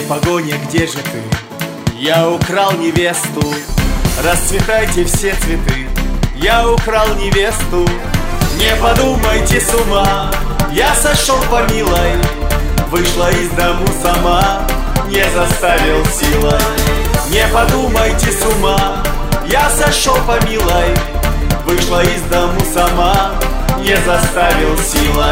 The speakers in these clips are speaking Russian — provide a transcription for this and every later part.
погоня, где же ты? Я украл невесту. Расцветайте все цветы. Я украл невесту. Не подумайте с ума, я сошел по милой. Вышла из дому сама, не заставил силой. Не подумайте с ума, я сошел по милой. Вышла из дому сама, не заставил силой.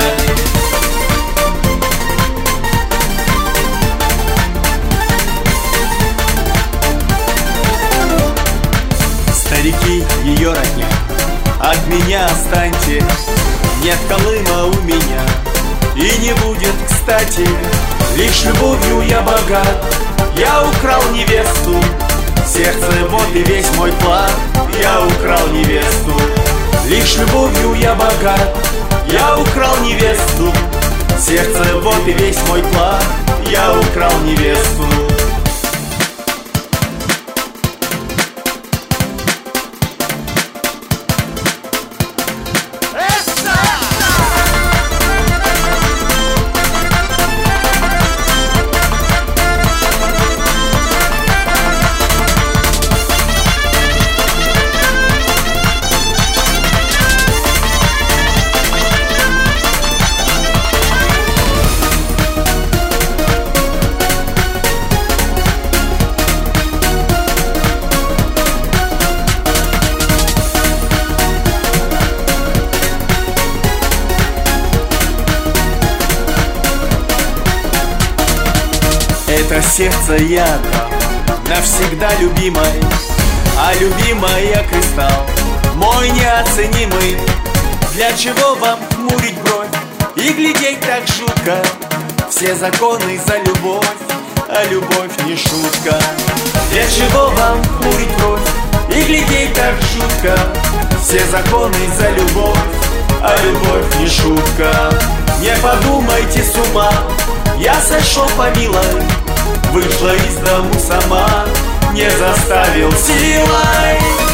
Старики, ее родня, от меня отстаньте. Нет Колыма у меня и не будет кстати. Лишь любовью я богат, я украл невесту. Сердце вот и весь мой план, я украл невесту. Лишь любовью я богат, я украл невесту. Сердце вот и весь мой план, я украл невесту. Это сердце я отдам навсегда любимой, а любимая кристалл мой неоценимый. Для чего вам хмурить бровь и глядеть так жутко? Все законы за любовь, а любовь не шутка. Для чего вам хмурить бровь и глядеть так жутко? Все законы за любовь, а любовь не шутка. Не подумайте с ума, я сошел по милой. Вышла из дому сама, не заставил силой.